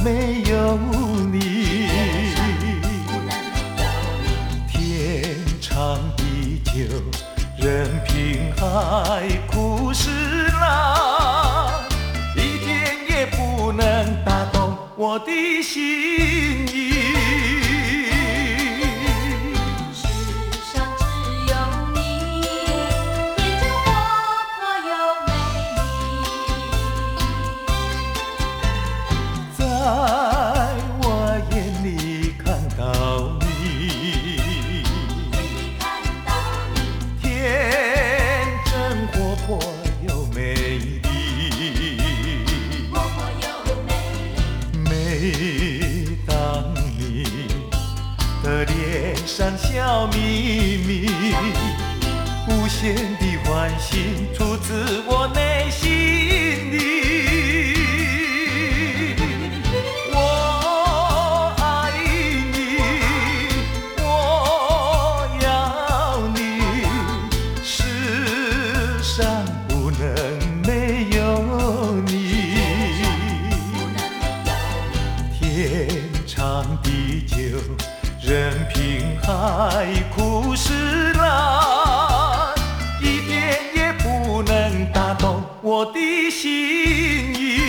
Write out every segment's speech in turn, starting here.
没有你。天长地久，任凭海枯石烂，一点也不能打动我的心意。每当你的脸上笑眯眯，无限的欢喜出自我内心里。我爱你，我要你，世上不能没有你。天长地久，任凭海枯石烂，一点也不能打动我的心意。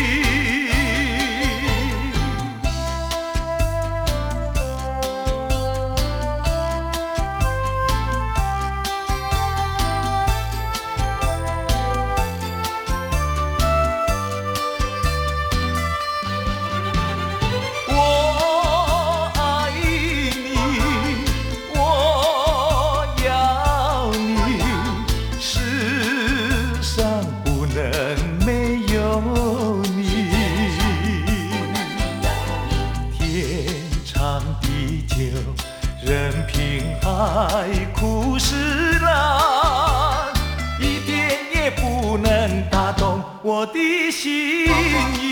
任凭海枯石烂，一点也不能打动我的心意。